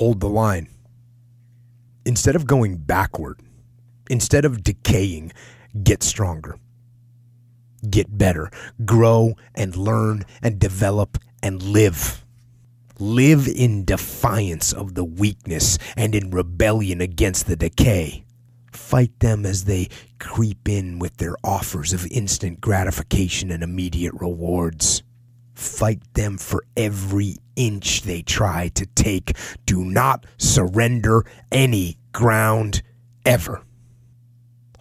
hold the line. Instead of going backward, instead of decaying, get stronger. Get better. Grow and learn and develop and live. Live in defiance of the weakness and in rebellion against the decay. Fight them as they creep in with their offers of instant gratification and immediate rewards. Fight them for every inch they try to take. Do not surrender any ground ever.